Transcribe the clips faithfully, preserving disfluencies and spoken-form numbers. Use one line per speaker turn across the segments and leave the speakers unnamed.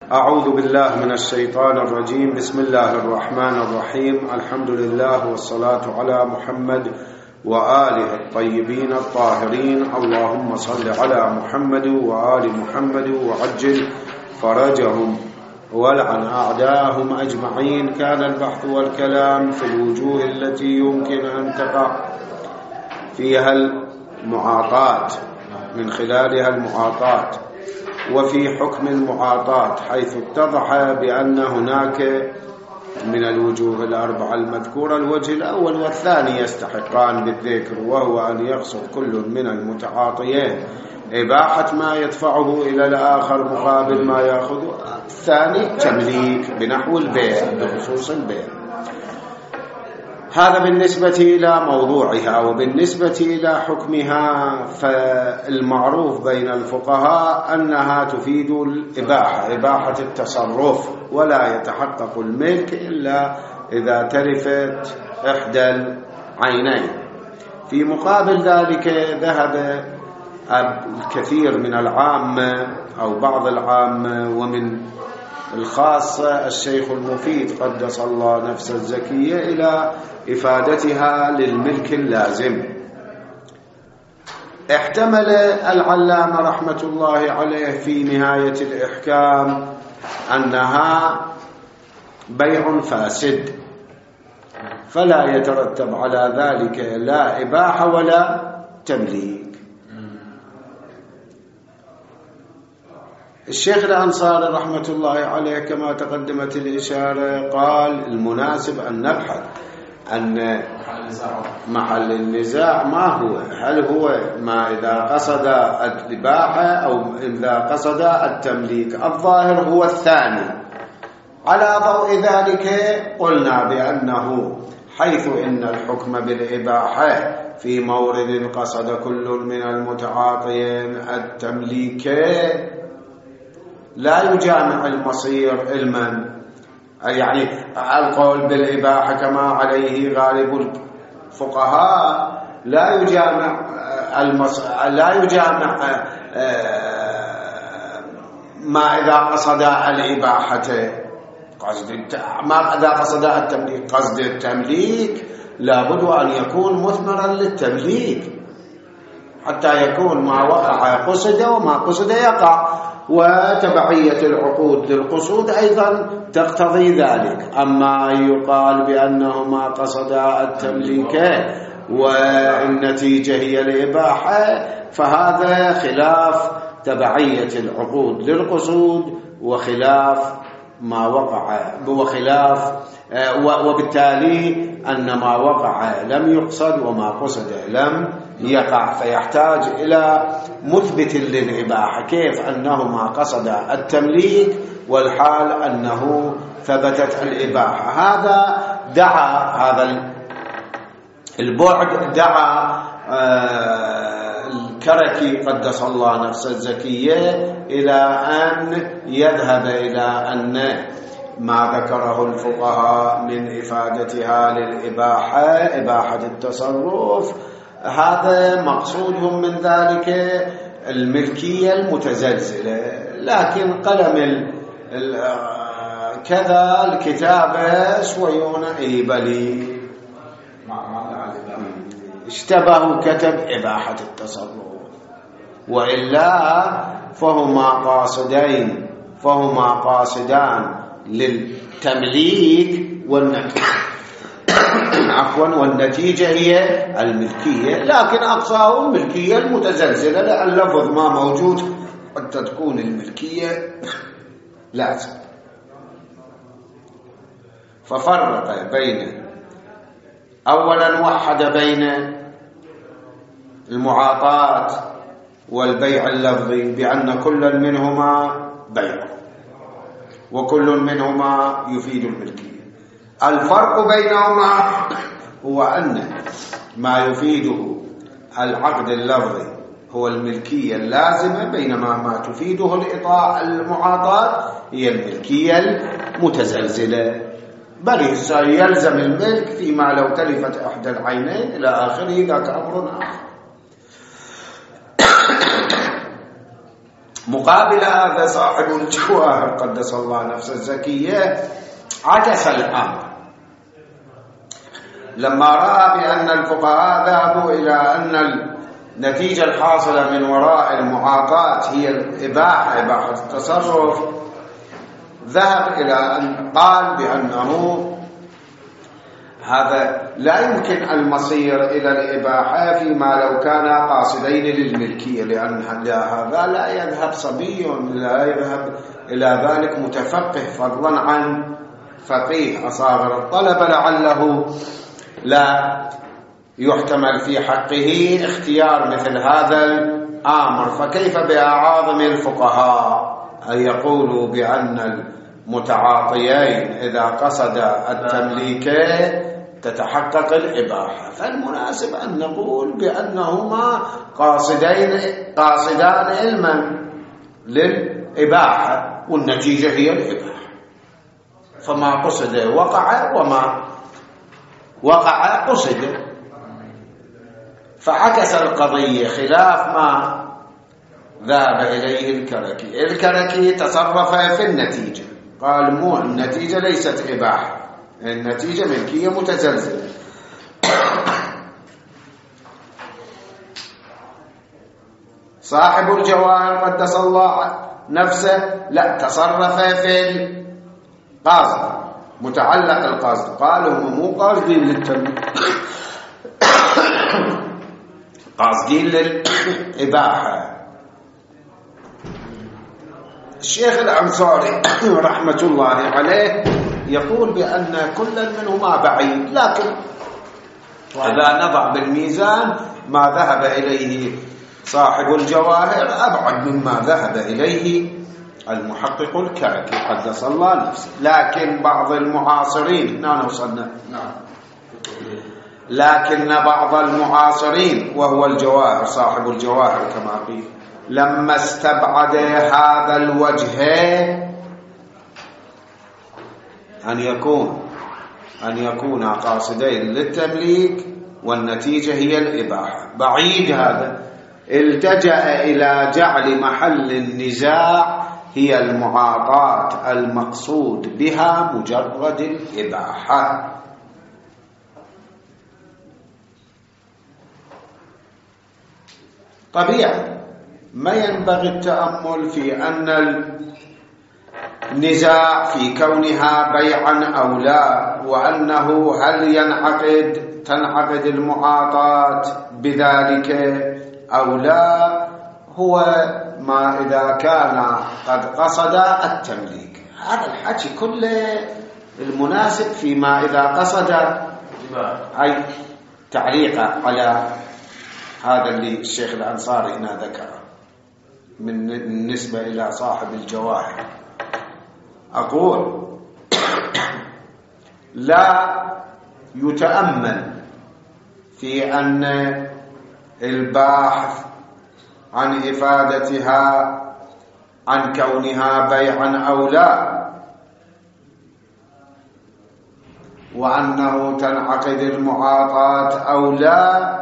أعوذ بالله من الشيطان الرجيم. بسم الله الرحمن الرحيم. الحمد لله والصلاة على محمد وآله الطيبين الطاهرين. اللهم صل على محمد وآل محمد وعجل فرجهم والعن أعداءهم أجمعين. كان البحث والكلام في الوجوه التي يمكن أن تقع فيها المعاطاة من خلالها المعاطاة، وفي حكم المعاطاة حيث اتضح بأن هناك من الوجوه الأربعة المذكورة الوجه الأول والثاني يستحقان بالذكر، وهو أن يقصد كل من المتعاطيين إباحة ما يدفعه إلى الآخر مقابل ما يأخذه. الثاني تمليك بنحو البيع بخصوص البيع. هذا بالنسبة إلى موضوعها. وبالنسبة إلى حكمها فالمعروف بين الفقهاء أنها تفيد الإباحة، إباحة التصرف، ولا يتحقق الملك إلا إذا تلفت إحدى العينين. في مقابل ذلك ذهب الكثير من العامة أو بعض العامة ومن الخاصة الشيخ المفيد قدس الله نفسه الزكية إلى إفادتها للملك اللازم. احتمل العلامة رحمة الله عليه في نهاية الإحكام أنها بيع فاسد، فلا يترتب على ذلك لا إباحة ولا تمليك. الشيخ الأنصاري رحمة الله عليه كما تقدمت الإشارة قال المناسب أن نبحث أن محل النزاع ما هو، هل هو ما إذا قصد الإباحة أو إذا قصد التمليك. الظاهر هو الثاني. على ضوء ذلك قلنا بأنه حيث إن الحكم بالإباحة في مورد قصد كل من المتعاطيين التمليك لا يجامع المصير علما، يعني القول بالإباحة كما عليه غالب الفقهاء لا يجامع المص... لا يجامع ما إذا قصد الإباحة قصد الت... ما إذا قصد التمليك. قصد التمليك لابد أن يكون مثمرا للتمليك حتى يكون ما وقع قصد وما قصد يقع، وتبعية العقود للقصود أيضا تقتضي ذلك. أما يقال بأنه ما قصد التمليك والنتيجة هي الإباحة فهذا خلاف تبعية العقود للقصود وخلاف ما وقع، وخلاف وبالتالي أن ما وقع لم يقصد وما قصد لم يقع، فيحتاج إلى مثبت للإباحة. كيف أنه ما قصد التمليك والحال أنه ثبتت الإباحة؟ هذا دعا هذا البعد دعا الكركي قدس الله نفسه الزكية إلى أن يذهب إلى أن ما ذكره الفقهاء من إفادتها للإباحة إباحة التصرف هذا مقصودهم من ذلك الملكية المتزلزلة. لكن قلم ال ال كذا الكتابة شويون إيبلي اشتبه كتب إباحة التصرف، وإلا فهما قاصدين فهما قاصدان للتمليك والنتيجة عفوا والنتيجة هي الملكية، لكن أقصاه الملكية المتزلزلة لأن اللفظ ما موجود قد تكون الملكية لازم. ففرق بين أولا وحد بين المعاطاة والبيع اللفظي بأن كل منهما بيع وكل منهما يفيد الملكية. الفرق بينهما هو أن ما يفيده العقد اللفظي هو الملكية اللازمة، بينما ما تفيده الإطاعة المعاطاة هي الملكية المتزلزلة، بل يلزم الملك فيما لو تلفت إحدى العينين إلى آخره. ذاك أمر آخر. مقابل هذا صاحب الجواهر قدس الله نفسه الزكية عكس الأمر لما رأى بأن الفقهاء ذهبوا إلى أن النتيجة الحاصلة من وراء المعاطاة هي الإباحة إباحة التصرف. ذهب إلى أن قال بأنه هذا لا يمكن المصير إلى الإباحة فيما لو كان قاصدين للملكية، لأن هذا لا يذهب صبي، لا يذهب إلى ذلك متفقه، فضلا عن فقيه أصاغر الطلبة، لعله لا يحتمل في حقه اختيار مثل هذا الأمر. فكيف بأعاظم الفقهاء أن يقولوا بأن المتعاطيين إذا قصد التمليك تتحقق الإباحة؟ فالمناسب أن نقول بأنهما قاصدين قاصدان علما للإباحة، والنتيجة هي الإباحة، فما قصد وقع وما وقع قصد. فعكس القضية خلاف ما ذهب إليه الكركي. الكركي تصرف في النتيجة، قال مو النتيجة ليست إباحة، النتيجة ملكية متزلزلة. صاحب الجواهر قدس الله نفسه لا، تصرف في القصد، متعلق القصد، قال هم مو قاصدين للتمليك، قاصدين للإباحة. الشيخ الأنصاري رحمة الله عليه يقول بأن كل منهما بعيد، لكن إذا نضع بالميزان ما ذهب إليه صاحب الجواهر أبعد مما ذهب إليه المحقق الكركي قدس الله نفسه. لكن بعض المعاصرين، هنا وصلنا، نعم، لكن بعض المعاصرين وهو الجواهر صاحب الجواهر كما قيل، لما استبعد هذا الوجه أن يكون أن يكون قاصدين للتمليك والنتيجة هي الإباحة، بعيد هذا، التجأ إلى جعل محل النزاع هي المعاطاة المقصود بها مجرد الإباحة. طبيعي ما ينبغي التأمل في أن النزاع في كونها بيعا أو لا، وأنه هل ينعقد تنعقد المعاطاة بذلك أو لا، هو ما إذا كان قد قصد التمليك. هذا الحكي كله المناسب فيما إذا قصد، أي تعليق على هذا اللي الشيخ الأنصاري هنا ذكره من بالنسبة إلى صاحب الجواهر. أقول لا يتأمل في أن الباحث عن إفادتها عن كونها بيعا أو لا، وأنه تنعقد المعاطاة أو لا،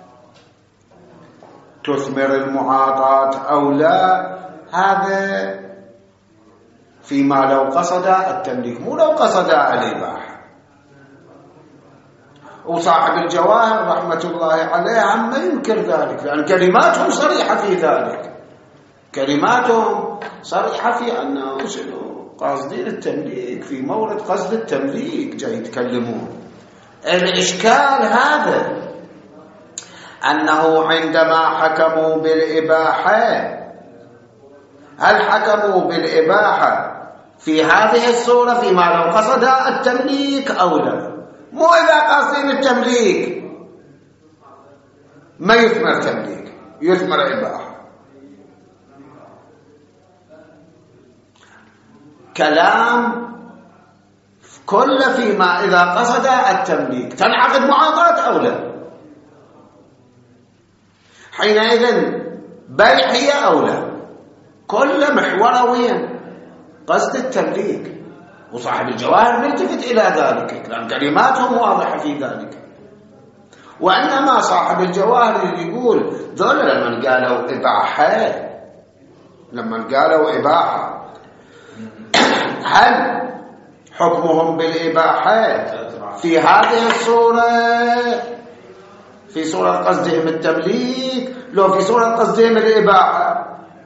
تثمر المعاطاة أو لا، هذا فيما لو قصد التمليك، مو لو قصد الإباحة. وصاحب الجواهر رحمة الله عليه عما ينكر ذلك، لأن كلماتهم صريحة في ذلك، كلماتهم صريحة في أنه قاصدين التمليك، في مورد قصد التمليك جاي يتكلمون. الإشكال هذا أنه عندما حكموا بالإباحة، هل حكموا بالإباحة في هذه الصورة فيما لو قصد التمليك أو لا؟ مو إذا قاصدين التمليك ما يثمر تمليك، يثمر إباحة. كلام كل فيما إذا قصد التمليك تنعقد معاطاة أو لا، حينئذ بيع هي أو لا، كل محور وين قصد التمليك. وصاحب الجواهر ملتفت إلى ذلك لأن كلماتهم واضحة في ذلك. وإنما صاحب الجواهر يقول ذولا من قالوا إباحة لما قالوا إباحة هل حكمهم بالإباحة في هذه الصورة في صورة قصدهم التمليك لو في صورة قصدهم الإباحة؟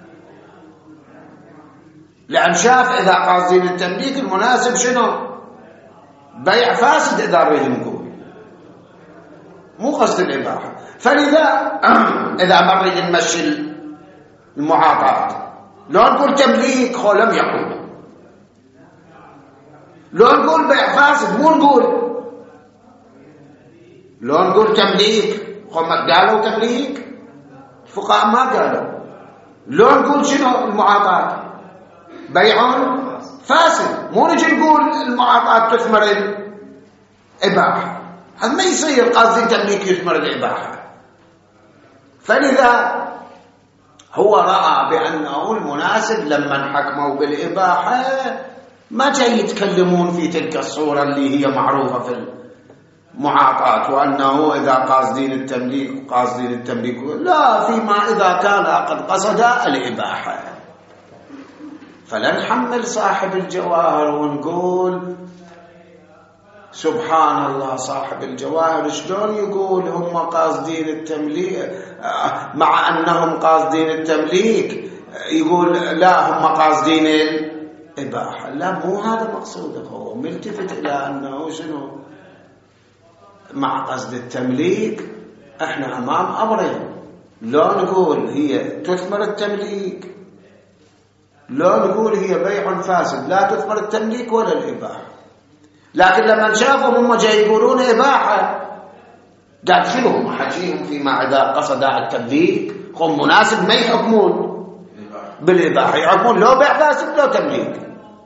لأن شاف إذا قاصدين التمليك المناسب شنو؟ بيع فاسد إذا نريد نقول مو قصد الإباحة. فلذا إذا ما نريد نمشي المعاطاة لو نقول تمليك خو لم يقول، لو نقول بيع فاسد مو نقول، لو نقول تمليك خو ما قالوا تمليك الفقهاء ما قالوا، لو نقول شنو المعاطاة بيع فاسد مو نجي نقول المعاطاة تثمر الإباحة، هذا ما يصير قاصدين تمليك يثمر الإباحة. فلذا هو رأى بأنه المناسب لما حكموا بالإباحة ما جاي يتكلمون في تلك الصورة اللي هي معروفة في المعاطاة وأنه إذا قاصدين التمليك قاصدين التمليك، لا، فيما إذا كان قد قصد الإباحة. فلا نحمل صاحب الجواهر ونقول سبحان الله صاحب الجواهر شلون يقول هم قاصدين التمليك مع أنهم قاصدين التمليك، يقول لا هم قاصدين الإباحة. لا، مو هذا مقصوده، هو ملتفت إلى أنه شنو مع قصد التمليك احنا أمام أمرين، لو نقول هي تثمر التمليك لو نقول هي بيع فاسد لا تثمر التمليك ولا الإباحة. لكن لما شافوا هم جاي يقولون إباحة قال شنو هم حكيهم فيما إذا قصد التمليك هم مناسب ما يحكمون بالإباحة، يحكمون لو بيع فاسد لو تمليك.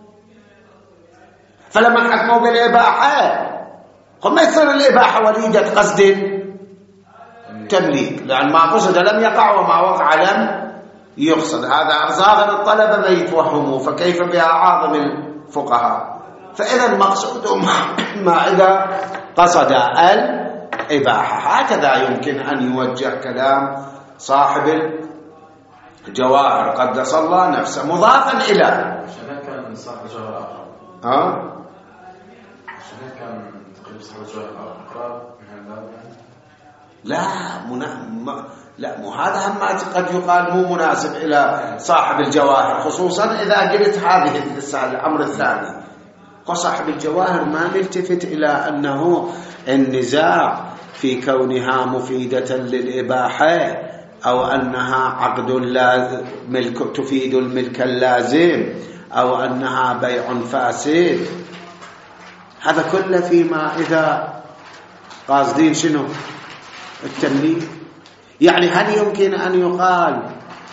فلما حكموا بالإباحة هم ما يصير الإباحة وليدة قصد تمليك، لأن ما قصد لم يقع وما وقع لم يقصد. هذا ظاهر الطلبة ما يتوهموا، فكيف بها عاظم الفقهاء؟ فإذا المقصود ما إذا قصد الإباحة. هكذا يمكن أن يوجه كلام صاحب الجواهر قدس الله نفسه مضافا إلى
شنو كان صاحب الجواهر أقرب؟
ها؟
شنو كان تقريبا صاحب الجواهر أقرب من هذا؟
لا منا... ما... لا مو هذا هم قد يقال مو مناسب إلى صاحب الجواهر، خصوصا إذا قلت هذه الأمر الثاني. وصاحب الجواهر ما نلتفت إلى أنه النزاع في كونها مفيدة للإباحة أو أنها عقد لا ملك تفيد الملك اللازم أو أنها بيع فاسد، هذا كله فيما إذا قاصدين شنو التمليك. يعني هل يمكن أن يقال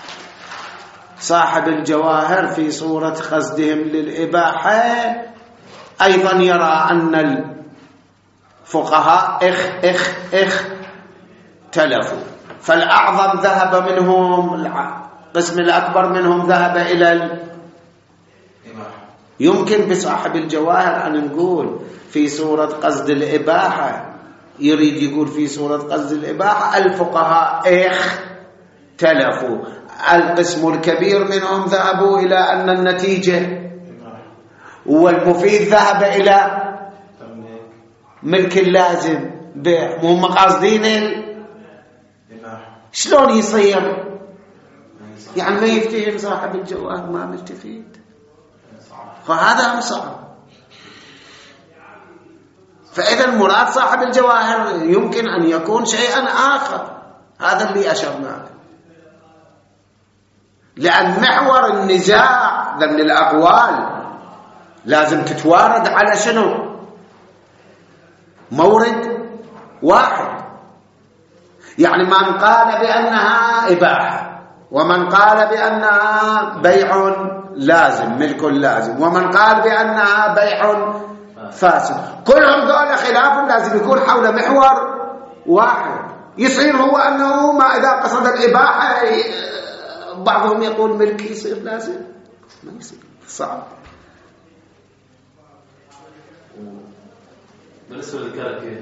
صاحب الجواهر في صورة قصدهم للإباحة أيضا يرى أن الفقهاء اخ اخ اخ تلفوا، فالأعظم ذهب منهم القسم الأكبر منهم ذهب إلى الإباحة. يمكن بصاحب الجواهر أن نقول في صورة قصد الإباحة، يريد يقول في صورة قصد الإباحة الفقهاء اخ تلفوا، القسم الكبير منهم ذهبوا إلى أن النتيجة والمفيد ذهب إلى ملك اللازم بيع، مو مقاصدين شلون يصير؟ يعني ما يفتهم صاحب الجواهر ما ملتفت، فهذا هم صعب. فإذا المراد صاحب الجواهر يمكن أن يكون شيئا آخر، هذا اللي أشرناه. لأن محور النزاع ضمن الأقوال لازم تتوارد على شنو؟ مورد واحد. يعني من قال بأنها إباحة ومن قال بأنها بيع لازم ملك لازم ومن قال بأنها بيع فاسد، كلهم دول خلاف لازم يكون حول محور واحد. يصير هو أنه ما إذا قصد الإباحة بعضهم يقول ملك يصير لازم، ما يصير، صعب.
بالنسبة للكاركة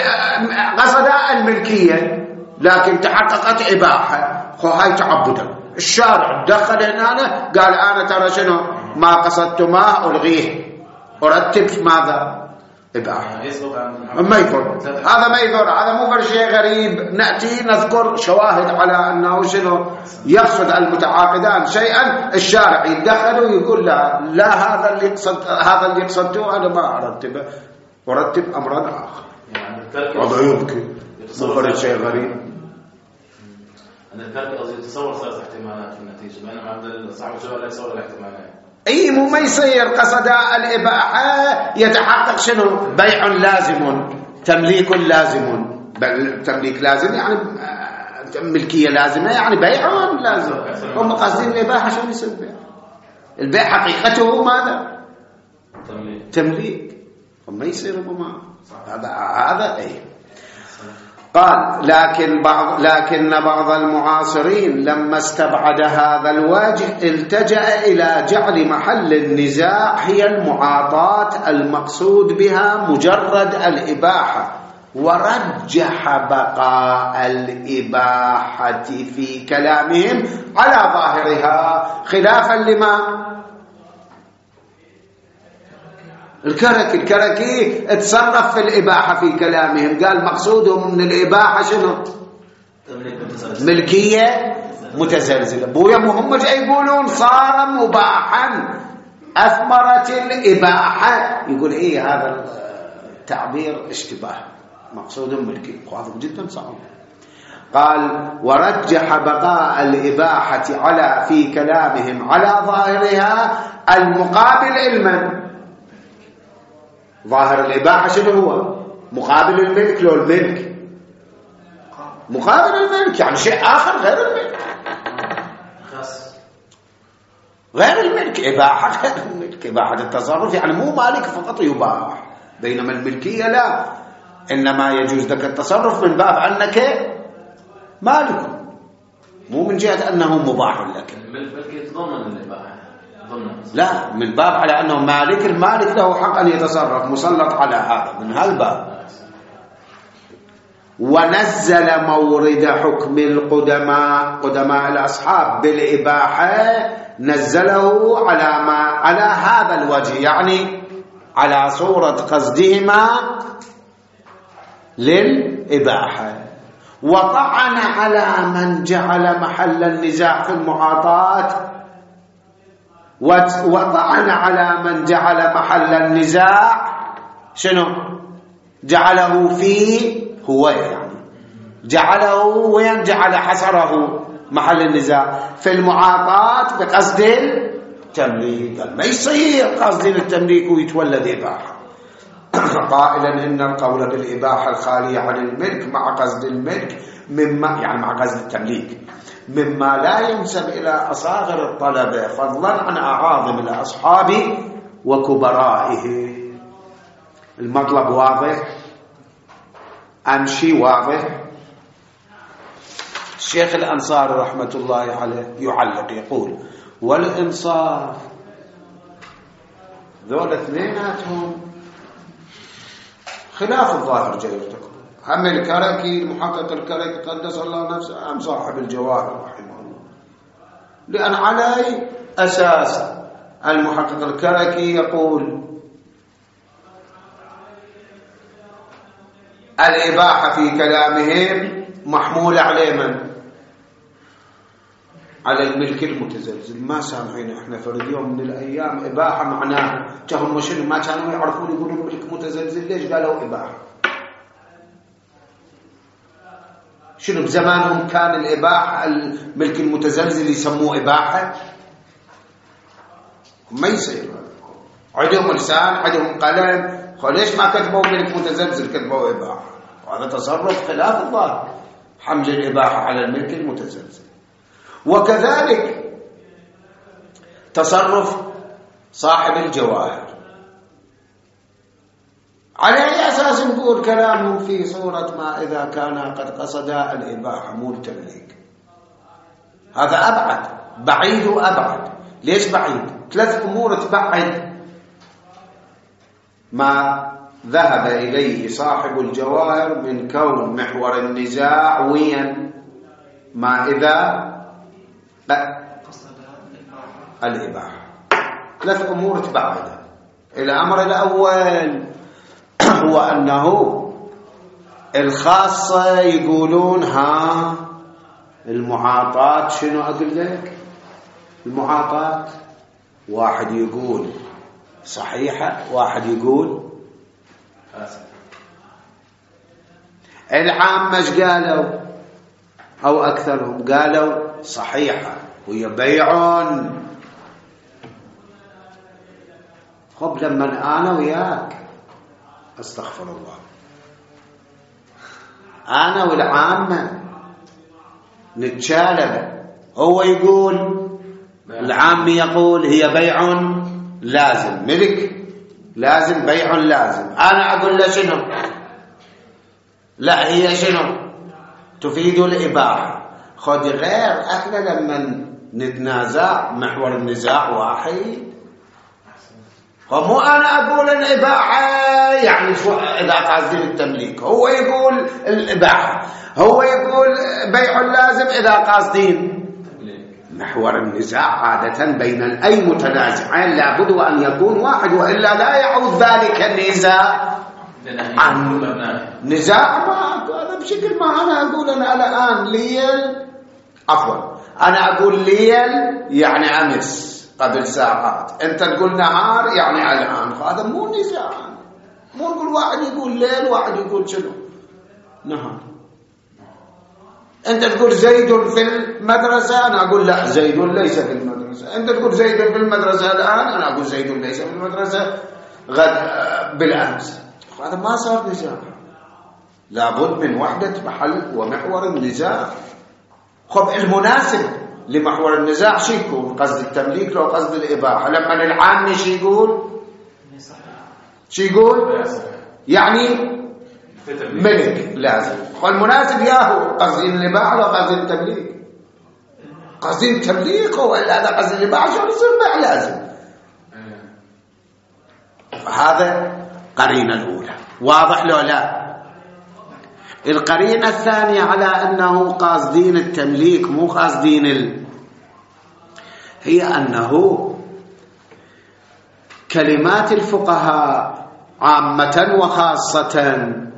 قصد الملكية لكن تحققت إباحة، خو هاي تعبدا الشارع دخل هنا قال أنا ترى شنو ما قصدت ما ألغيه أرتب ماذا إباحة ما يضر هذا ما يضر هذا مو شيء غريب نأتي نذكر شواهد على أنه شنو يقصد المتعاقدان شيئا الشارع يدخل ويقول لا لا هذا اللي يقصد هذا اللي يقصدته أنا ما أرتبه أرتب أمرا آخر هذا يبكي مو شيء غريب
أن الكلب قصدي يتصور ثلاث احتمالات في النتيجة بينما عند صاحب الجواب لا يتصور الاحتمالات
اي مو ما يصير قصد الإباحة يتحقق شنو بيع لازم تمليك لازم تمليك لازم يعني ملكية لازمة يعني بيع لازم هم قاصدين الإباحة شو يصير بيع البيع حقيقته ماذا تمليك تمليك وما يصير ما هذا هذا اي قال لكن بعض لكن بعض المعاصرين لما استبعد هذا الوجه التجأ إلى جعل محل النزاع هي المعاطاة المقصود بها مجرد الإباحة ورجح بقاء الإباحة في كلامهم على ظاهرها خلافا لما الكركي الكركي تصرف في الإباحة في كلامهم قال مقصودهم من الإباحة شنو ملكية متزلزلة بويا هم جاي يقولون صار مباحا أثمرت الإباحة يقول إيه هذا التعبير اشتباه مقصودهم ملكية وهذا جدا صعب قال ورجح بقاء الإباحة على في كلامهم على ظاهرها المقابل علما ظاهر الإباحة شنو هو مقابل الملك لو الملك مقابل الملك يعني شيء آخر غير الملك غير الملك إباحة غير الملك إباحة التصرف يعني مو مالك فقط يباح بينما الملكية لا إنما يجوز لك التصرف من باب أنك مالك مو من جهة أنه مباح لك
الملك يتضمن الإباحة
لا من باب على أنه مالك المالك له حق أن يتصرف مسلط على هذا من هالباب ونزل مورد حكم القدماء قدماء الأصحاب بالإباحة نزله على ما على هذا الوجه يعني على صورة قصدهما للإباحة وطعن على من جعل محل النزاع في المعاطاة وطعن على من جعل محل النزاع شنو جعله فيه هو يعني جعله وين جعل حصره محل النزاع في المعاطاة بقصد التمليك ما يصير قصد التمليك ويتولد إباحة قائلا إن القول بالإباحة الخالية عن الملك مع قصد الملك مما يعني مع قصد التمليك مما لا ينسب إلى أصاغر الطلبة فضلا عن أعاظم الأصحاب وكبرائه المطلب واضح أمشي واضح الشيخ الأنصاري رحمة الله عليه يعلق يقول والإنصاف ذول اثنيناتهم خلاف الظاهر جيرتكم هم الكركي المحقق الكركي قدس الله نفسه أم صاحب الجواهر رحمه الله لأن علي أساس المحقق الكركي يقول الإباحة في كلامهم محمولة على من؟ على الملك المتزلزل ما سامعين احنا في اليوم من الأيام إباحة معناها كهم شنو ما كانوا يعرفون يقولون الملك متزلزل ليش قالوا إباحة شنو بزمانهم كان الإباحة الملك المتزلزل يسموه إباحة ما يصير عندهم لسان عندهم قلم ليش ما كتبوا ملك متزلزل كتبوا إباحة وهذا تصرف خلاف الظاهر حمل الإباحة على الملك المتزلزل وكذلك تصرف صاحب الجواهر على أي أساس نقول كلامهم في صورة ما إذا كان قد قصدا الإباحة مو التمليك هذا أبعد بعيد وأبعد ليش بعيد ثلاث أمور تبعد ما ذهب إليه صاحب الجواهر من كون محور النزاع وين ما إذا الإباحة. ثلاث أمور تبعدها. الأمر الأول هو أنه الخاصة يقولون ها المعاطاة شنو أقول لك؟ المعاطاة واحد يقول صحيحة واحد يقول فاسدة. العامة ايش قالوا؟ أو أكثرهم قالوا صحيحة وهي بيع. خب لما أنا وياك أستغفر الله أنا والعامة نتشالب، هو يقول العام يقول هي بيع لازم ملك لازم بيع لازم، أنا أقول له شنو؟ لا هي شنو؟ تفيد الإباحة. خذ غير احنا لما نتنازع محور النزاع واحد، فمو أنا أقول الإباحة يعني شو إذا قاصدين التمليك، هو يقول الإباحة هو يقول بيع لازم إذا قاصدين. محور النزاع عادة بين أي متنازعين لابد أن يكون واحد، وإلا لا يعود ذلك النزاع عن نزاع. ما هذا بشكل ما أنا أقول أنا الآن ليل عفوا أنا أقول ليل يعني أمس قبل ساعات، أنت تقول نهار يعني الآن، هذا مو نزاع. مو نقول واحد يقول ليل واحد يقول شنو نهار. أنت تقول زيد في المدرسة أنا أقول لا زيد ليس في المدرسة، أنت تقول زيد في المدرسة الآن أنا أقول زيد ليس في المدرسة غد بالأمس. هذا ما صار نزاع، لابد من وحدة محل ومحور النزاع. خب المناسب لمحور النزاع شو يكون؟ قصد التمليك لو قصد الإباحة. لما العام شو يقول؟ شو يقول؟ يعني ملك لازم. والمناسب ياهو قصدين الإباحة لو قصدين التمليك؟ قصدين التمليك هو إلا هذا قصد الإباحة شو يصير بيع لازم. فهذا قرينة الأولى. واضح لو لا؟ القرينة الثانية على أنه قاصدين التمليك مو قاصدين ال... هي أنه كلمات الفقهاء عامة وخاصة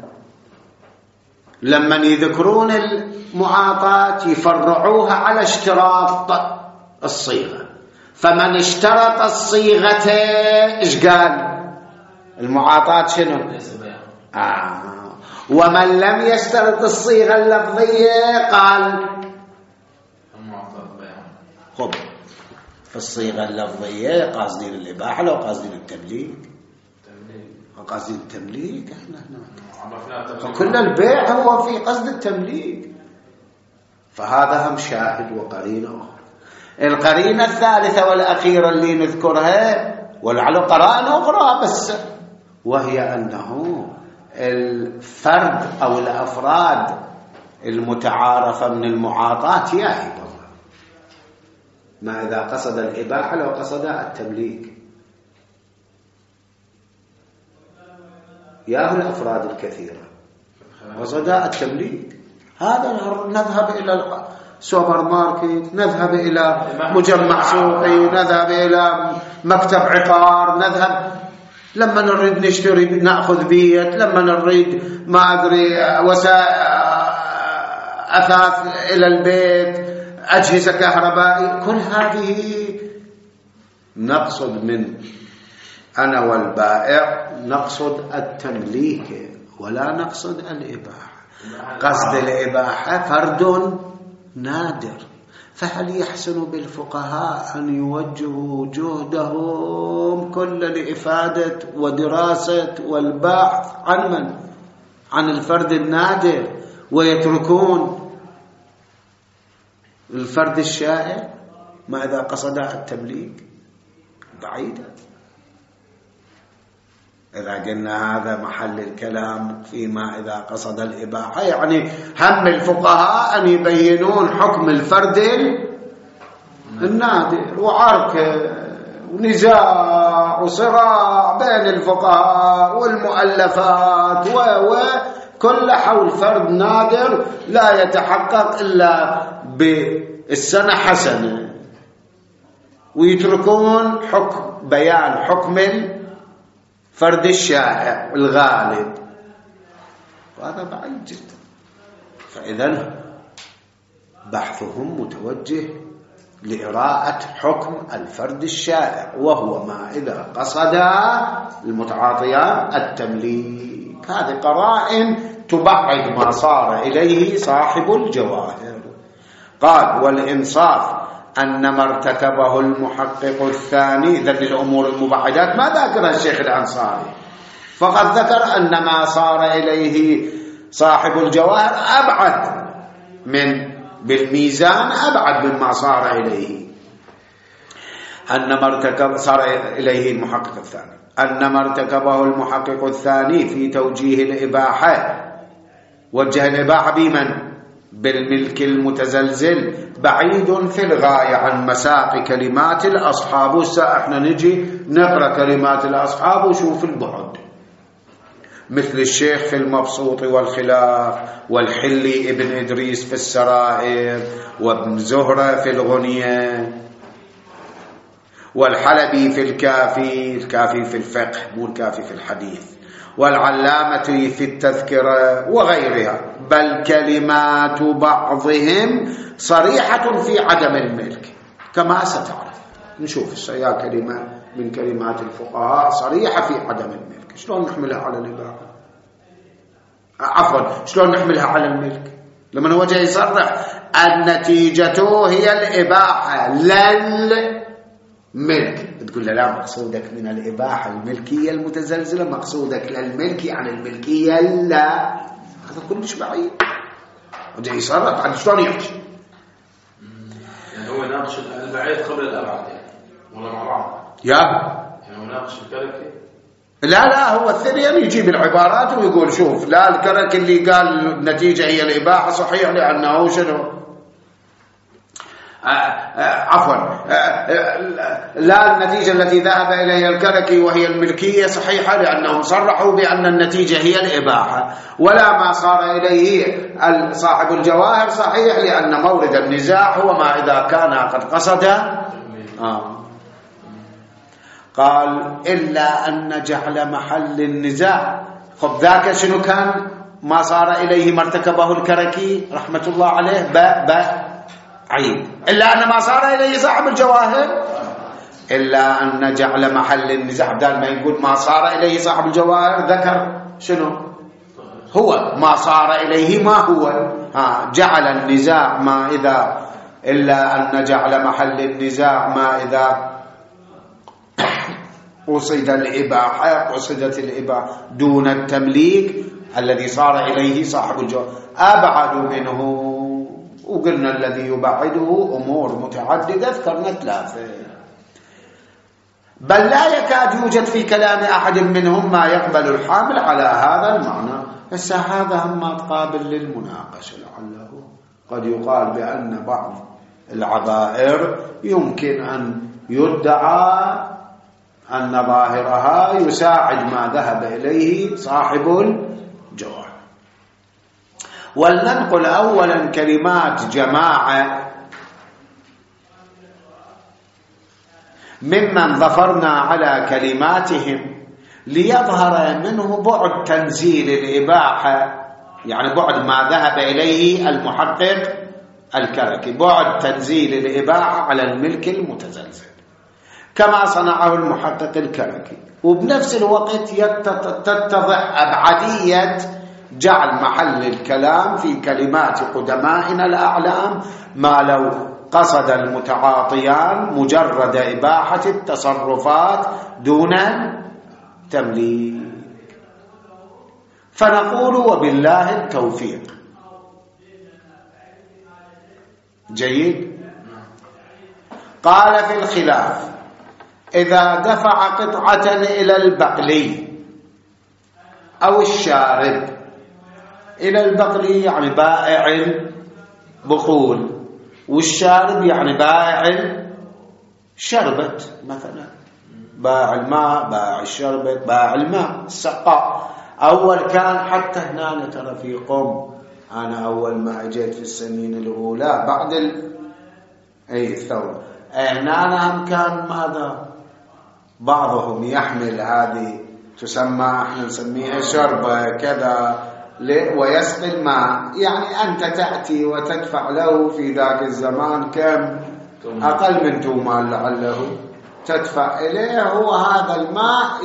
لما يذكرون المعاطاة يفرعوها على اشتراط الصيغة. فمن اشترط الصيغة ايش قال؟ المعاطاة شنو؟ آه. ومن لم يشترط الصيغة اللفظية قال خب في الصيغة اللفظية قاصدين الإباحة لو قاصدين التمليك قاصدين التمليك احنا هنا فكل البيع هو في قصد التمليك. فهذا هم شاهد وقرينة أخرى. القرينة الثالثة والأخيرة اللي نذكرها ولعل قرائن أخرى بس، وهي أنه الفرد أو الأفراد المتعارفة من المعاطاة ياهي والله ما إذا قصد الإباحة لو قصد التمليك ياهو الأفراد الكثيرة قصد التمليك. هذا نذهب إلى السوبر ماركت، نذهب إلى مجمع سوقي، نذهب إلى مكتب عقار، نذهب لما نريد نشتري نأخذ بيت، لما نريد ما أدري وسائل أثاث إلى البيت، أجهزة كهربائية، كل هذه نقصد من أنا والبائع نقصد التمليك ولا نقصد الإباحة. قصد الإباحة فرد نادر. فهل يحسن بالفقهاء أن يوجهوا جهدهم كل لإفادة ودراسة والبحث عن من؟ عن الفرد النادر ويتركون الفرد الشائع ما إذا قصد التمليك؟ بعيدا. إذا قلنا هذا محل الكلام فيما إذا قصد الإباحة يعني هم الفقهاء أن يبينون حكم الفرد النادر وعركة ونزاع وصراع بين الفقهاء والمؤلفات وكل حول فرد نادر لا يتحقق إلا السنة حسنة ويتركون حكم بيان حكم الفرد الشائع الغالب، وهذا بعيد جدا. فإذا بحثهم متوجه لإراءة حكم الفرد الشائع، وهو ما إذا قصد المتعاطيان التمليك. هذه قرائن تبعد ما صار إليه صاحب الجواهر. قال والإنصاف أن ما ارتكبه المحقق الثاني، ذل الأمور المبعدات ما ذكرها الشيخ الأنصاري، فقد ذكر أن ما صار إليه صاحب الجواهر أبعد من بالميزان أبعد مما صار إليه. أن ما ارتكب صار إليه المحقق الثاني أن ما ارتكبه المحقق الثاني في توجيه الإباحة، وجه الإباحة بمن؟ بالملك المتزلزل، بعيد في الغاية عن مساق كلمات الأصحاب. احنا نجي نقرأ كلمات الأصحاب وشوف البعد، مثل الشيخ في المبسوط والخلاف، والحلي ابن إدريس في السرائر، وابن زهرة في الغنية، والحلبي في الكافي، الكافي في الفقه مو الكافي في الحديث، والعلامة في التذكرة وغيرها. بل كلمات بعضهم صريحة في عدم الملك كما ستعرف. نشوف السياق كلمة من كلمات الفقهاء صريحة في عدم الملك، شلون نحملها على الإباحة؟ عفوا شلون نحملها على الملك؟ لما هو جاي يصرح النتيجة هي الإباحة لا الملك، تقول له لا مقصودك من الإباحة الملكية المتزلزلة، مقصودك للملك يعني الملكية لا، هذا كلش بعيد. وجاي يصرح عن شلون يحكي،
يعني هو يناقش البعيد قبل الأبعد يعني، ولا مع بعض؟
يا
يعني هو يناقش الكركي؟
لا لا هو الثاني يجيب العبارات ويقول شوف لا الكرك اللي قال النتيجة هي الإباحة صحيح لأنه شنو آه آه عفوا آه لا النتيجة التي ذهب إليها الكركي وهي الملكية صحيحة لأنهم صرحوا بأن النتيجة هي الإباحة، ولا ما صار إليه صاحب الجواهر صحيح لأن مورد النزاع هو ما إذا كان قد قصد آه قال إلا أن جعل محل النزاع. خب ذاك شنو كان ما صار إليه ما ارتكبه الكركي رحمة الله عليه باء باء عيب، إلا أن ما صار إليه صاحب الجواهر، إلا أن جعل محل النزاع بدل ما يقول ما صار إليه صاحب الجواهر ذكر شنو هو ما صار إليه ما هو ها جعل النزاع ما إذا إلا أن جعل محل النزاع ما إذا قصد الإباحة قصدت الإباحة دون التمليك الذي صار إليه صاحب الجواهر أبعد منه. وقلنا الذي يبعده أمور متعددة ذكرنا ثلاثة، بل لا يكاد يوجد في كلام أحد منهم ما يقبل الحامل على هذا المعنى. بس هذا هم قابل للمناقشة، لعله قد يقال بأن بعض العبائر يمكن أن يدعى أن ظاهرها يساعد ما ذهب إليه صاحب الجواهر. ولننقل أولا كلمات جماعة ممن ظفرنا على كلماتهم ليظهر منه بعد تنزيل الإباحة، يعني بعد ما ذهب إليه المحقق الكركي، بعد تنزيل الإباحة على الملك المتزلزل كما صنعه المحقق الكركي، وبنفس الوقت تتضح أبعدية جعل محل الكلام في كلمات قدمائنا الأعلام ما لو قصد المتعاطيان مجرد إباحة التصرفات دون تمليك. فنقول وبالله التوفيق. جيد. قال في الخلاف إذا دفع قطعة إلى البقلي أو الشارب، إلى البقلي يعني بائع بقول، والشارب يعني بائع شربت، مثلا باع الماء باع الشربت باع الماء السقاء. أول كان حتى هنا ترى في قوم، أنا أول ما أجيت في السنين الأولى بعد أي الثورة. هنا كان ماذا بعضهم يحمل هذه تسمى احنا نسميها شربة كذا ويسقي الماء، يعني أنت تأتي وتدفع له في ذاك الزمان كم أقل من تومان لعله تدفع إليه، هو هذا الماء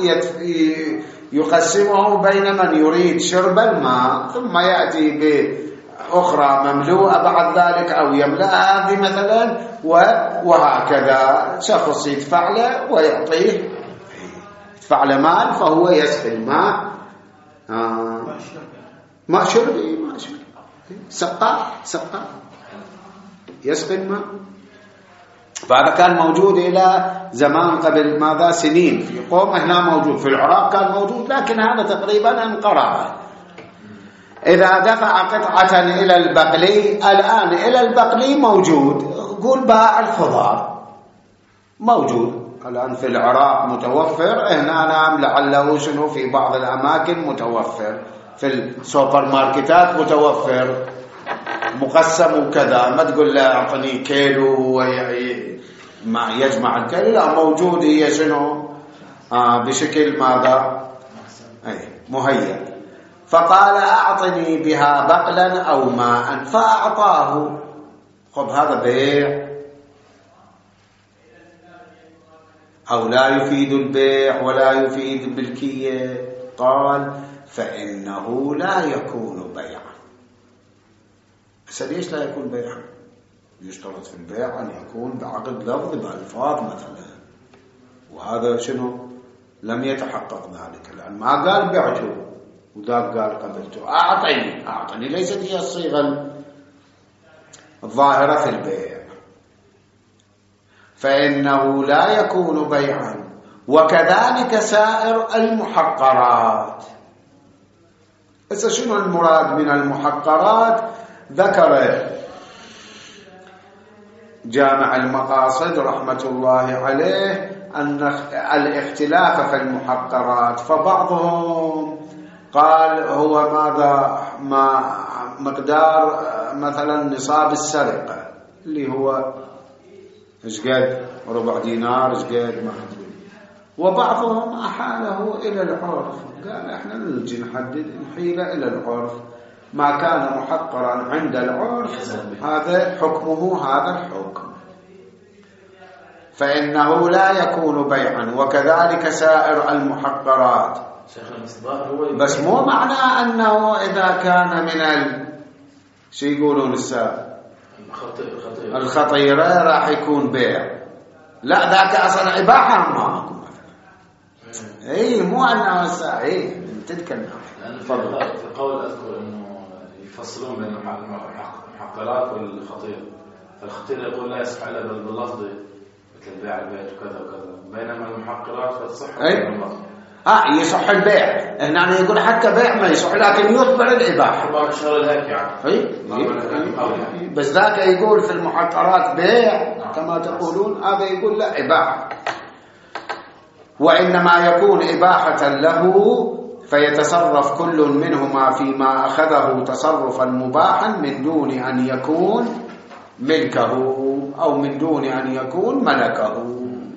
يقسمه بين من يريد شرب الماء، ثم يأتي بأخرى مملوءة بعد ذلك أو يملأ هذه مثلا، وهكذا شخص يدفع له ويعطيه يدفع له مال فهو يسقي الماء. آه. ما شربي ما شربي سقى سقى يسقي الماء. فهذا كان موجود إلى زمان قبل ماذا سنين في قوم هنا موجود، في العراق كان موجود، لكن هذا تقريبا انقرض. إذا دفع قطعة إلى البقلي، الآن إلى البقلي موجود، قول باع الخضار موجود الآن في العراق متوفر، هنا نعم لعله شنو في بعض الأماكن متوفر، في السوبر ماركتات متوفر مقسم وكذا، ما تقول له أعطني كيلو ما يجمع الكيلو، لا موجود هي شنو آه بشكل ماذا أي مهيأ. فقال أعطني بها بقلا أو ماء فأعطاه. خب هذا بيع أو لا يفيد البيع ولا يفيد الملكية؟ قال فإنه لا يكون بيعا. بس ليش لا يكون بيعا؟ يشترط في البيع أن يكون بعقد لفظ بألفاظ مثلا، وهذا شنو لم يتحقق ذلك، لأن ما قال بعته وذاك قال قبلته. أعطني أعطني ليست هي الصيغة الظاهرة في البيع. فإنه لا يكون بيعا. وكذلك سائر المحقرات. بس شنو المراد من المحقرات؟ ذكر جامع المقاصد رحمة الله عليه أن الاختلاف في المحقرات، فبعضهم قال هو ماذا ما مقدار مثلا نصاب السرقة اللي هو ايش قد ربع دينار ايش قد ما ادري، وبعضهم احاله الى العرف، قال احنا نجي نحدد نحيله الى العرف، ما كان محقرا عند العرف هذا حكمه هذا الحكم. فإنه لا يكون بيعا. وكذلك سائر المحقرات. بس مو معنى أنه إذا كان من ال شو يقولون السائر الخطيرة راح يكون بيع، لا ذاك أصلا إباحة ما أكون مثلا. إيه مو أنه السائر إيه تتكلم.
تفضل. في القول أذكر إنه يفصلون بين المحقرات والخطير، فالخطير يقول لا يصح إلا باللفظ مثل بيع البيت وكذا وكذا، بينما المحقرات فتصح باللفظ.
اه يصح البيع هنا يقول حتى بيع ما يصح، لكن يخبر الإباحة.
بعض الشغل هيك يعني.
اي بس ذاك يقول في المحقرات بيع كما تقولون، هذا يقول لا إباحة. وإنما يكون إباحة له فيتصرف كل منهما فيما أخذه تصرفا مباحا من دون أن يكون ملكه أو من دون أن يكون ملكه.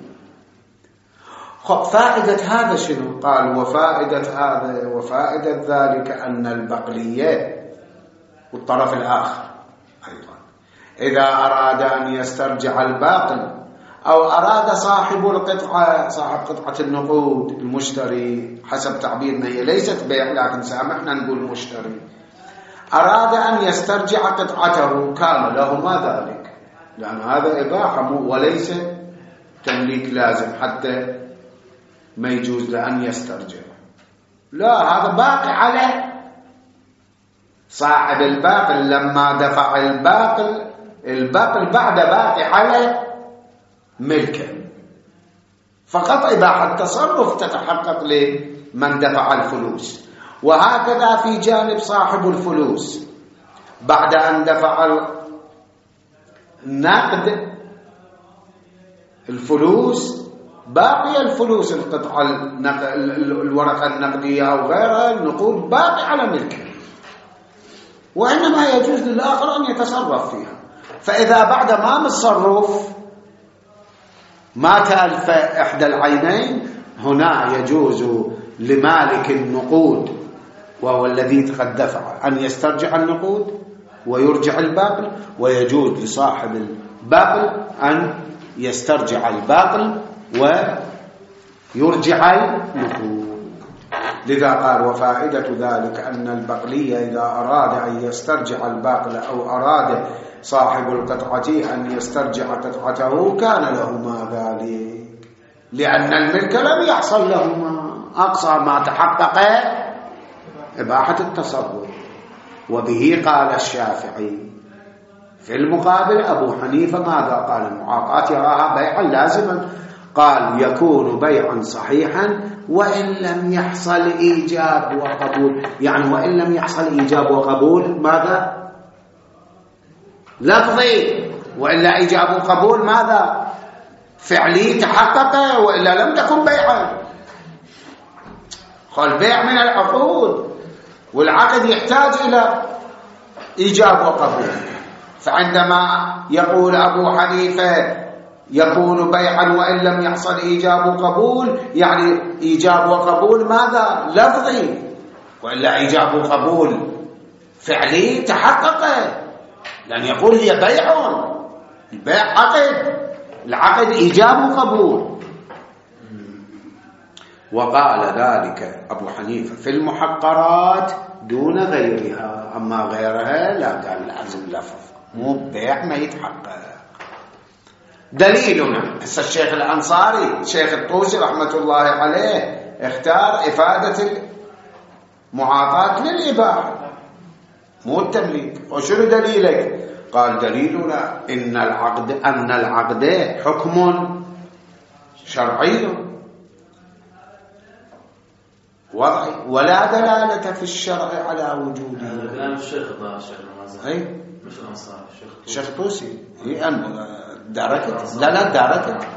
فائدة هذا شنو؟ قال وفائدة هذا وفائدة ذلك أن البقلية والطرف الآخر أيضا إذا أراد أن يسترجع الباقل أو أراد صاحب القطعة صاحب قطعة النقود المشتري، حسب تعبيرنا هي ليست بيع لكن سامحنا نقول مشتري، أراد أن يسترجع قطعته كان له ما ذلك، لأن هذا إباحة وليس تمليك لازم حتى ما يجوز لأن يسترجع، لا هذا باقي عليه. صاحب الباقل لما دفع الباقل الباقل بعد باقي عليه ملكا، فقط إباحة التصرف تتحقق لمن دفع الفلوس. وهكذا في جانب صاحب الفلوس بعد أن دفع النقد الفلوس باقي الفلوس القطعة الورقة النقدية أو غيرها النقود باقي على ملكه، وإنما يجوز للآخر أن يتصرف فيها. فإذا بعد ما التصرف ما تألف إحدى العينين هنا يجوز لمالك النقود وهو الذي قد دفع أن يسترجع النقود ويرجع الباقي، ويجوز لصاحب الباقي أن يسترجع الباقي ويرجع النقود. لذا قال وفائدة ذلك أن البقلي إذا أراد أن يسترجع الباقي أو أراد صاحب القطعة أن يسترجع قطعته كان له ما ذلك، لأن الملك لم يحصل له ما أقصى ما تحقق إباحة التصرف. وبه قال الشافعي. في المقابل أبو حنيفة ماذا قال؟ المعاقات يراها بيعا لازما، قال يكون بيعا صحيحا وإن لم يحصل إيجاب وقبول. يعني وإن لم يحصل إيجاب وقبول ماذا؟ لفظي، وإلا إيجاب وقبول ماذا؟ فعلي تحقق، وإلا لم تكن بيعا. قال بيع من العقود، والعقد يحتاج إلى إيجاب وقبول. فعندما يقول أبو حنيفة يكون بيعا وإن لم يحصل إيجاب وقبول، يعني إيجاب وقبول ماذا؟ لفظي، وإلا إيجاب وقبول فعلي تحقق، لأن يقول هي بيع، البيع عقد، العقد إيجاب وقبول. وقال ذلك أبو حنيفة في المحقرات دون غيرها، أما غيرها لا، قال لازم لفظ، مو بيع ما يتحقق. دليلنا هسه الشيخ الأنصاري الشيخ الطوسي رحمة الله عليه اختار إفادة المعاطاة للإباحة مو التمليك. وشنو دليلك؟ قال دليلنا إن العقد أن العقد حكم شرعي وضعي ولا دلالة في الشرع على وجوده.
هذا كلام الشيخ ضاع الشيخ المازن
أي
مش الأنصاري الشيخ
الشيخ طوسي. هي أن داركت لا لا داركت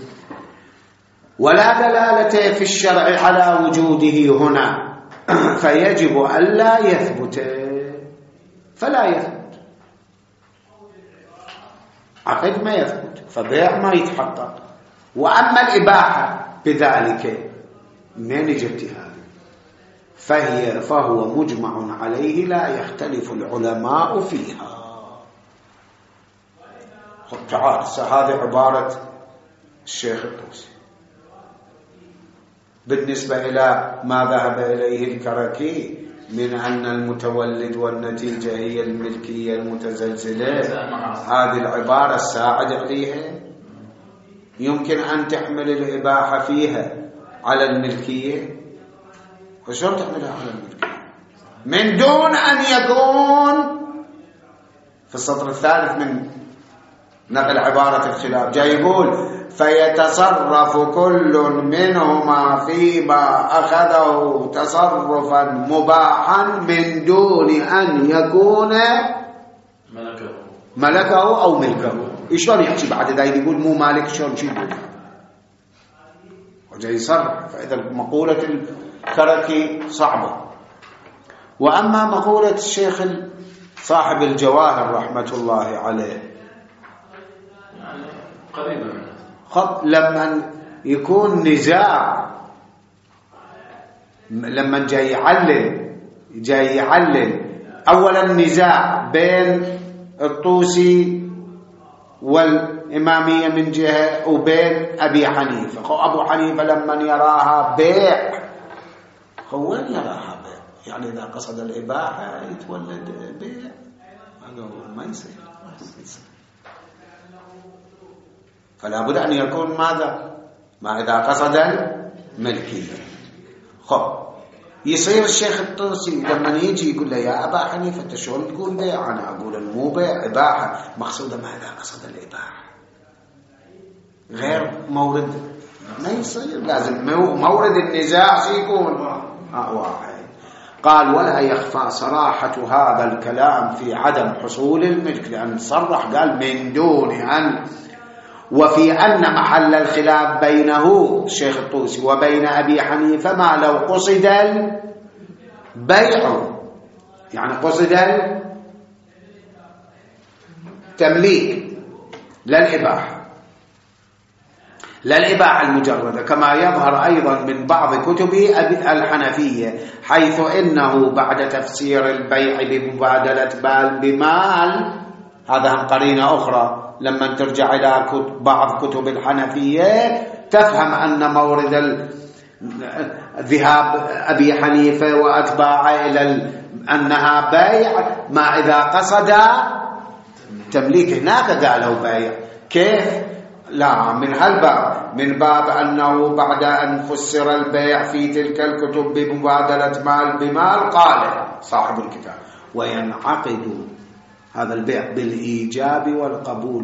ولا دلالة في الشرع على وجوده هنا فيجب ألا يثبت، فلا يثبت عقد ما يثبت، فبيع ما يتحقق. وأما الإباحة بذلك من جبت هذا فهي فهو مجمع عليه لا يختلف العلماء فيها. تعال هذه عبارة الشيخ الطوسي بالنسبة إلى ما ذهب إليه الكركي من أن المتولد والنتيجة هي الملكية المتزلزلة. هذه العبارة الساعد عليها يمكن أن تحمل الإباحة فيها على الملكية، وشو تحملها على الملكية من دون أن يكون في السطر الثالث من نقل عبارة الخلاف جاي يقول فيتصرف كل منهما فيما أخذه تصرفا مباحا من دون أن يكون
ملكه
ملكه أو ملكه. شلون يحكي بعد ذا يقول مو مالك؟ شلون شي يقول؟ وجاي يصرح. فإذا مقولة الكركي صعبة. وأما مقولة الشيخ صاحب الجواهر رحمة الله عليه
يعني قريبة منه،
خط لما يكون نزاع، لما جاي يعلل جاي يعلل أولا نزاع بين الطوسي والإمامية من جهة وبين أبي حنيفة. أبو حنيفة لما يراها بيع هو وين يراها بيع؟ يعني إذا قصد الإباحة يتولد بيع، هذا ما يصير. فلا بد أن يكون ماذا؟ ما إذا قصد الملكية. خب يصير الشيخ الطوسي لما يجي يقول له يا أبا حنيفة شلون تقول بيع؟ أنا أقول مو بيع، إباحة. مقصوده ما إذا قصد الإباحة غير مورد ما يصير، لازم مورد النزاع يكون آه واحد. قال ولا يخفى صراحة هذا الكلام في عدم حصول الملك، لأن صرح قال من دون أن، وفي أن محل الخلاف بينه الشيخ الطوسي وبين أبي حنيفة ما لو قصد البيع، يعني قصد تمليك لا الإباحة، لا الإباحة المجردة، كما يظهر أيضا من بعض كتب الحنفية، حيث إنه بعد تفسير البيع بمبادلة بال بمال، هذا هم قرينة أخرى لما ترجع إلى بعض كتب الحنفية تفهم أن مورد ذهاب أبي حنيفة وأتباعه إلى أنها بيع ما إذا قصد تمليك. هناك قالوا بيع، كيف؟ لا، من هالباب، من باب أنه بعد أن فسر البيع في تلك الكتب بمبادلة مال بمال، قال صاحب الكتاب وينعقد هذا البيع بالإيجاب والقبول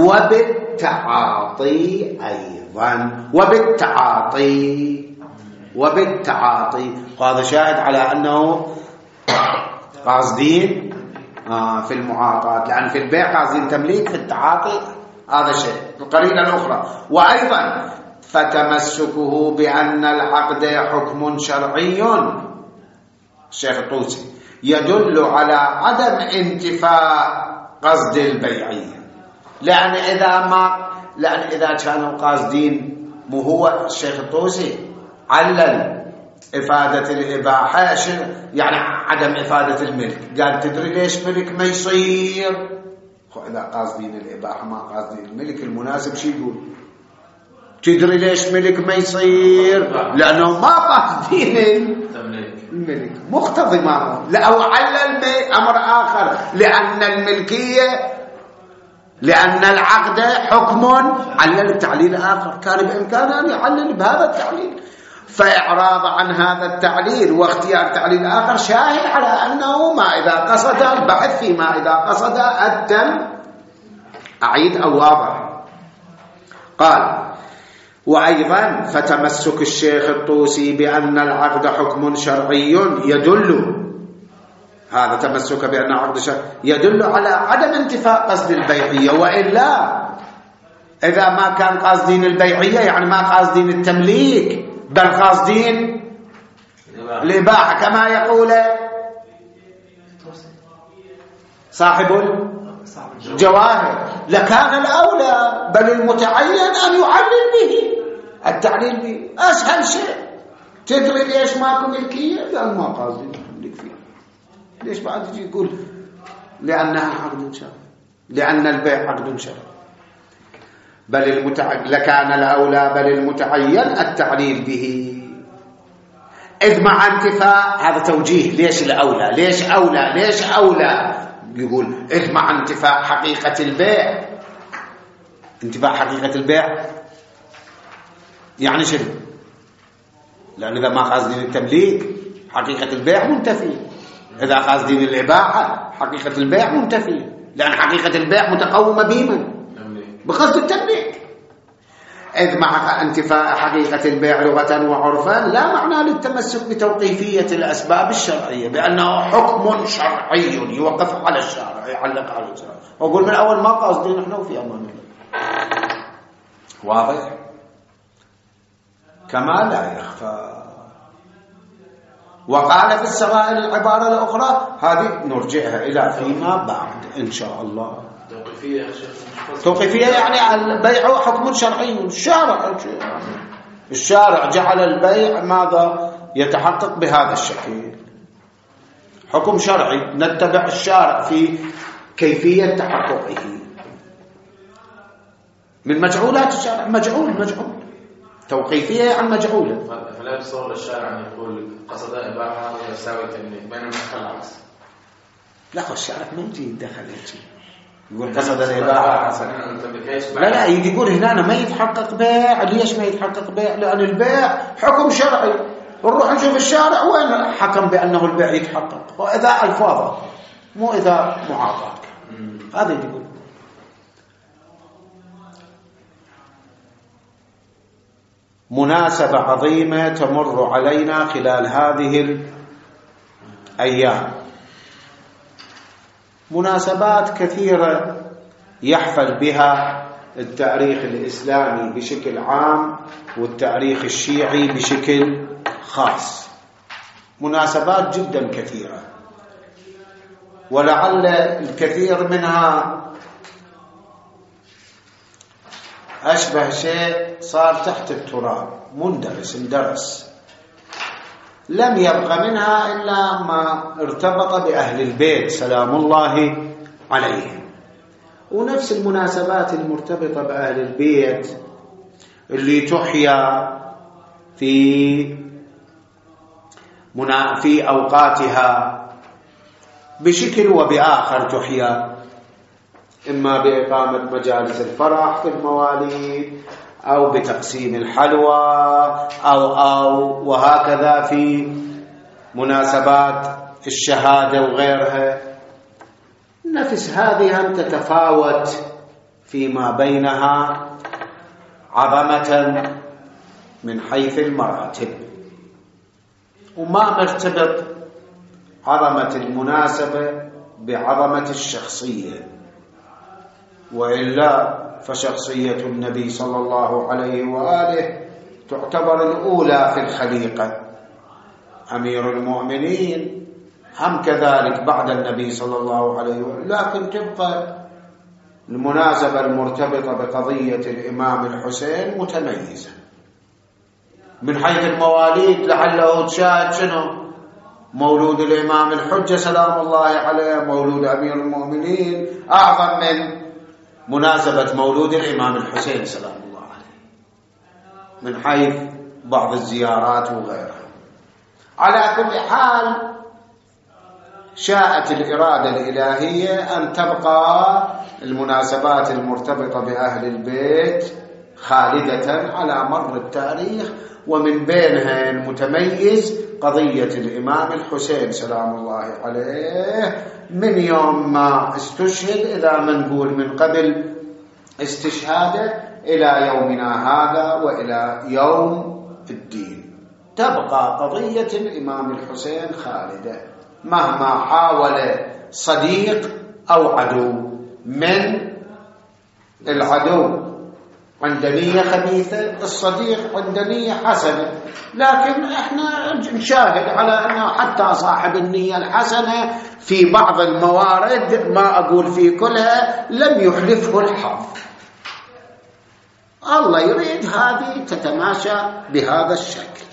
وبالتعاطي أيضا، وبالتعاطي وبالتعاطي وهذا شاهد على أنه قاصدين آه في المعاطاة، لأن في البيع قاصدين تمليك، في التعاطي هذا شيء. القرينة الأخرى وأيضا فتمسكه بأن العقد حكم شرعي، الشيخ الطوسي، يدل على عدم انتفاء قصد البيعية، لأن إذا ما لأن إذا كانوا قاصدين، مو هو الشيخ الطوسي علل إفادة الإباحة يعني عدم إفادة الملك، قال تدري ليش ملك ما يصير؟ إذا قاصدين الإباحة ما قاصدين الملك، المناسب شي يقول تدري ليش ملك ما يصير؟ لأنه ما قاصدين الملك، مقتضي ما لا، أو علل بأمر آخر، لأن الملكية لأن العقد حكم، علل التعليل آخر، كان بإمكانه أن يعلل بهذا التعليل، فإعراض عن هذا التعليل واختيار تعليل آخر شاهد على أنه ما إذا قصد البحث فيما إذا قصد الدم. أعيد أو واضح؟ قال وأيضا فتمسك الشيخ الطوسي بأن العقد حكم شرعي يدل، هذا تمسك بأن العقد شرعي يدل على عدم انتفاء قصد البيعية، وإلا إذا ما كان قاصدين البيعية يعني ما قاصدين التمليك، بل قاصدين الإباحة كما يقول صاحب الجواهر، لكان الأولى بل المتعين أن يعلل به، التعليل به أسهل شيء. تدري ليش ماكو ملكية؟ قال ما قاصدين نملك فيها. ليش بعد يجي يقول لأنها عقد شرعي، لأن البيع عقد شرعي، بل المتعين لكان الأولى بل المتعين التعليل به، إذ مع انتفاء، هذا توجيه ليش الأولى، ليش أولى، ليش أولى، يقول إذ مع انتفاء حقيقة البيع. انتفاء حقيقة البيع يعني شنو؟ لأن إذا ما قاصدين التمليك حقيقة البيع منتفية، إذا قاصدين الإباحة حقيقة البيع منتفية، لأن حقيقة البيع متقومة بمن؟ بقصد التمليك. إذ مع انتفاء حقيقة البيع لغة وعرفا لا معنى للتمسك بتوقيفية الأسباب الشرعية، بأنه حكم شرعي يوقف على الشارع، يعلق على الشارع، وأقول من أول ما قاصدين نحن في أمان الله. واضح؟ كما لا يخفى. وقال في السوائل العبارة الأخرى، هذه نرجعها إلى فيما بعد إن شاء الله.
توقيفية يا شيخ،
توقيفية يعني البيع حكم شرعي، الشارع الشارع جعل البيع ماذا يتحقق بهذا الشكل، حكم شرعي، نتبع الشارع في كيفية تحققه من مجعولات الشارع، مجعول مجعول توقيفية يعني مجعولة.
فلا يتصور الشارع أن يقول قصد إباحة يساوي تمليك، بينما العكس.
لا، الشارع ما يجي يدخل هيك يقول قصد الإباحة. لا لا يجي يقول هنا ما يتحقق بيع. ليش ما يتحقق بيع؟ لأن البيع حكم شرعي، نروح نشوف الشارع وين حكم بأنه البيع يتحقق، وإذا الفاظه مو إذا معاطاة. هذا يقول. مناسبة عظيمة تمر علينا خلال هذه الأيام، مناسبات كثيرة يحفل بها التاريخ الإسلامي بشكل عام والتاريخ الشيعي بشكل خاص، مناسبات جدا كثيرة، ولعل الكثير منها أشبه شيء صار تحت التراب، مندرس اندرس، لم يبق منها إلا ما ارتبط بأهل البيت سلام الله عليهم. ونفس المناسبات المرتبطة بأهل البيت اللي تحيا في منا في أوقاتها بشكل وبآخر، تحيا إما بإقامة مجالس الفرح في المواليد أو بتقسيم الحلوى أو أو وهكذا في مناسبات الشهادة وغيرها. نفس هذه أن تتفاوت فيما بينها عظمة من حيث المراتب، وما مرتبط عظمة المناسبة بعظمة الشخصية، وإلا فشخصية النبي صلى الله عليه وآله تعتبر الأولى في الخليقة، أمير المؤمنين هم كذلك بعد النبي صلى الله عليه وآله، لكن تبقى المناسبة المرتبطة بقضية الإمام الحسين متميزة من حيث المواليد. لعله تشاهد شنو؟ مولود الإمام الحجة سلام الله عليه، مولود أمير المؤمنين أعظم من مناسبة مولود الإمام الحسين سلام الله عليه من حيث بعض الزيارات وغيرها. على كل حال شاءت الإرادة الإلهية أن تبقى المناسبات المرتبطة بأهل البيت خالدة على مر التاريخ، ومن بينها المتميز قضية الإمام الحسين سلام الله عليه من يوم ما استشهد، إذا ما نقول من قبل استشهاده إلى يومنا هذا وإلى يوم الدين، تبقى قضية الإمام الحسين خالدة مهما حاول صديق أو عدو. من العدو عند نية خبيثة، الصديق عند نية حسنة، لكن احنا نشاهد على أنه حتى صاحب النية الحسنة في بعض الموارد، ما أقول في كلها، لم يحلفه الحظ. الله يريد هذه تتماشى بهذا الشكل.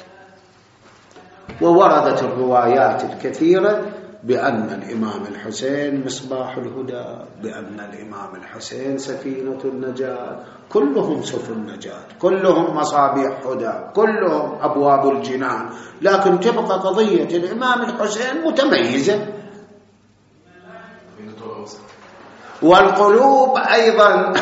ووردت الروايات الكثيرة بأن الإمام الحسين مصباح الهدى، بأن الإمام الحسين سفينة النجاة، كلهم سفن النجاة، كلهم مصابيح هدى، كلهم أبواب الجنان، لكن تبقى قضية الإمام الحسين متميزة. والقلوب أيضا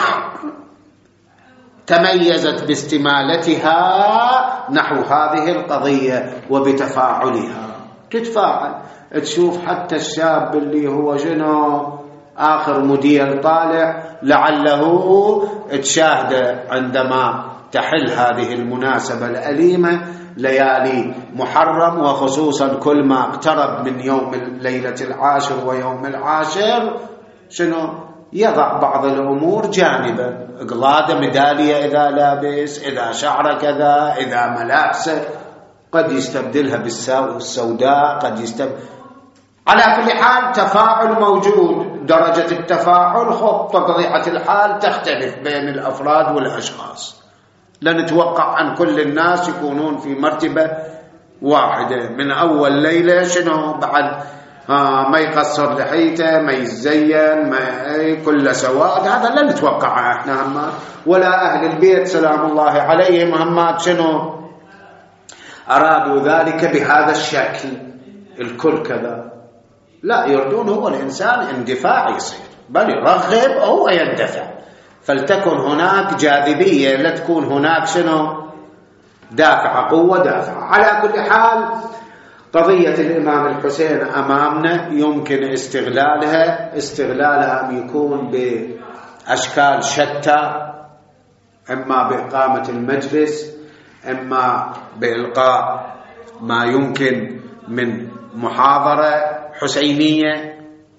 تميزت باستمالتها نحو هذه القضية وبتفاعلها، تتفاعل. تشوف حتى الشاب اللي هو جنو آخر مدير طالع لعله تشاهده عندما تحل هذه المناسبة الأليمة ليالي محرم، وخصوصا كل ما اقترب من يوم ليلة العاشر ويوم العاشر شنو يضع بعض الأمور جانبا، إقلادة ميدالية إذا لابس، إذا شعر كذا، إذا ملابسه قد يستبدلها بالسوداء، قد يستبدل. على كل حال تفاعل موجود، درجة التفاعل خط طبيعة الحال تختلف بين الأفراد والأشخاص، لا نتوقع أن كل الناس يكونون في مرتبة واحدة. من أول ليلة شنو بعد آه ما يقصر لحيته، ما يزين، ما كل سواد، هذا لا نتوقعه احنا همات، ولا أهل البيت سلام الله عليهم همات شنو أرادوا ذلك بهذا الشكل الكل كذا، لا يردون هو الإنسان اندفاع يصير، بل يرغب أو يندفع، فلتكن هناك جاذبية، لا تكون هناك شنو دافع، قوة دافع. على كل حال قضية الإمام الحسين أمامنا يمكن استغلالها، استغلالها أن يكون بأشكال شتى، إما بإقامة المجلس، إما بإلقاء ما يمكن من محاضرة حسينية،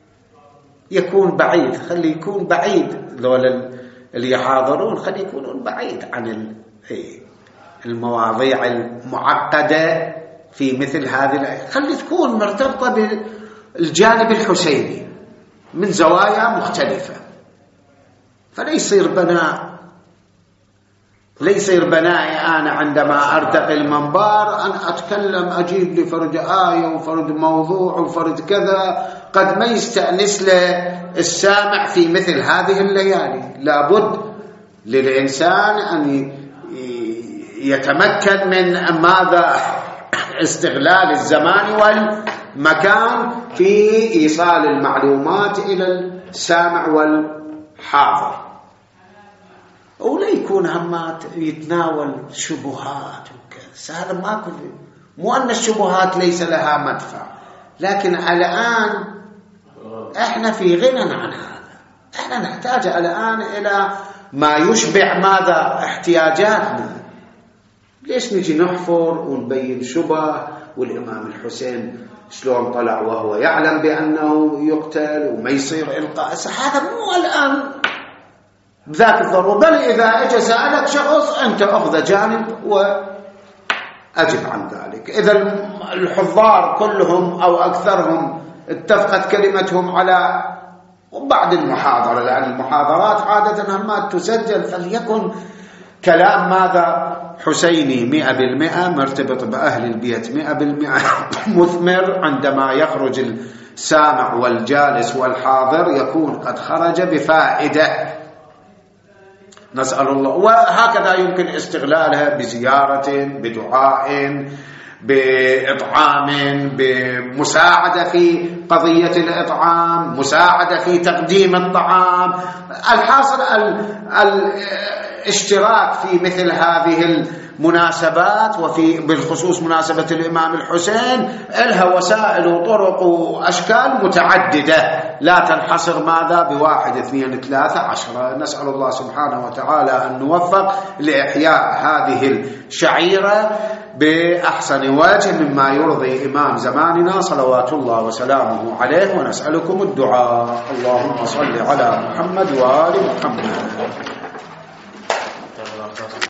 يكون بعيد، خلي يكون بعيد، ذول اللي يحاضرون خلي يكونون بعيد عن المواضيع المعقدة في مثل هذه، خلي تكون مرتبطة بالجانب الحسيني من زوايا مختلفة، فلا يصير بناء ليس بنائي أنا عندما أرتقي المنبر أن أتكلم أجيب لي فرد آية وفرد موضوع وفرد كذا، قد ما يستأنس له السامع في مثل هذه الليالي. لابد للإنسان أن يتمكن من ماذا استغلال الزمان والمكان في إيصال المعلومات إلى السامع والحاضر، ولا يكون همات يتناول شبهات وكذا. هذا ما كل مو أن الشبهات ليس لها مدفع، لكن الآن احنا في غنى عن هذا. احنا نحتاج الآن إلى ما يشبع ماذا احتياجاتنا. ليش نجي نحفر ونبين شبه؟ والإمام الحسين شلون طلع وهو يعلم بأنه يقتل وما يصير إلقاء؟ هذا مو الآن بذاك الضرورة، بل إذا أجى سألك شخص أنت أخذ جانب وأجب عن ذلك. إذا الحضار كلهم أو أكثرهم اتفقت كلمتهم على بعد المحاضرة، لأن المحاضرات عادة ما تسجل، فليكن كلام ماذا حسيني مئة بالمئة مرتبط بأهل البيت مئة بالمئة مثمر. عندما يخرج السامع والجالس والحاضر يكون قد خرج بفائدة، نسأل الله. وهكذا يمكن استغلالها بزيارة، بدعاء، بإطعام، بمساعدة في قضية الإطعام، مساعدة في تقديم الطعام. الحاصل الاشتراك في مثل هذه المناسبات، وفي بالخصوص مناسبة الإمام الحسين لها وسائل وطرق وأشكال متعددة، لا تنحصر ماذا بواحد اثنين ثلاثة عشرة. نسأل الله سبحانه وتعالى أن نوفق لإحياء هذه الشعيرة بأحسن وجه مما يرضي إمام زماننا صلوات الله وسلامه عليه. ونسألكم الدعاء. اللهم صل على محمد وآل محمد.